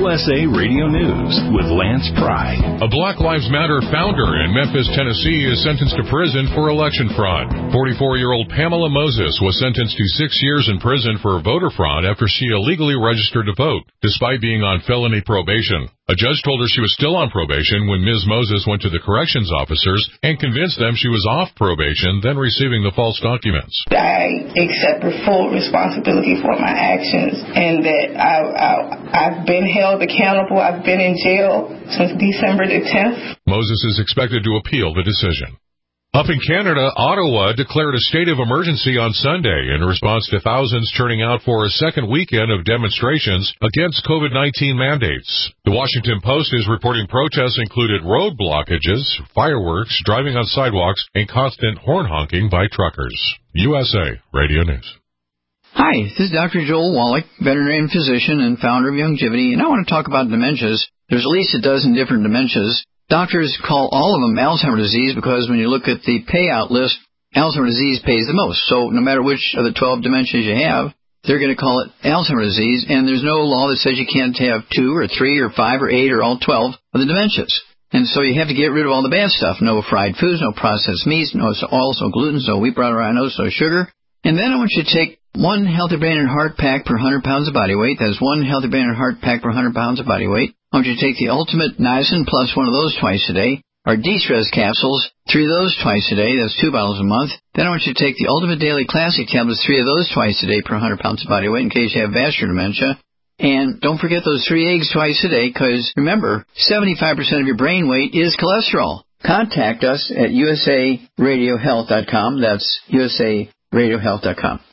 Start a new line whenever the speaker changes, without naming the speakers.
USA Radio News with Lance Pry.
A Black Lives Matter founder in Memphis, Tennessee is sentenced to prison for election fraud. 44-year-old Pamela Moses was sentenced to 6 years in prison for voter fraud after she illegally registered to vote, despite being on felony probation. A judge told her she was still on probation when Ms. Moses went to the corrections officers and convinced them she was off probation, then receiving the false documents.
I accept full responsibility for my actions and that I've been held accountable. I've been in jail since December the 10th.
Moses is expected to appeal the decision. Up in Canada, Ottawa declared a state of emergency on Sunday in response to thousands turning out for a second weekend of demonstrations against COVID-19 mandates. The Washington Post is reporting protests included road blockages, fireworks, driving on sidewalks, and constant horn honking by truckers. USA Radio News.
Hi, this is Dr. Joel Wallach, veterinarian physician and founder of Youngevity, and I want to talk about dementias. There's at least a dozen different dementias. Doctors call all of them Alzheimer's disease because when you look at the payout list, Alzheimer's disease pays the most. So no matter which of the 12 dementias you have, they're going to call it Alzheimer's disease, and there's no law that says you can't have 2 or 3 or 5 or 8 or all 12 of the dementias. And so you have to get rid of all the bad stuff. No fried foods, no processed meats, no oils, no gluten, no wheat, brown rhinos, no sugar. And then I want you to take 1 Healthy Brain and Heart pack per 100 pounds of body weight. That's 1 Healthy Brain and Heart pack per 100 pounds of body weight. I want you to take the Ultimate Niacin plus 1 of those twice a day. Our De-Stress capsules, 3 of those twice a day. That's 2 bottles a month. Then I want you to take the Ultimate Daily Classic tablets, 3 of those twice a day per 100 pounds of body weight in case you have vascular dementia. And don't forget those 3 eggs twice a day because, remember, 75% of your brain weight is cholesterol. Contact us at usaradiohealth.com. That's usaradiohealth.com.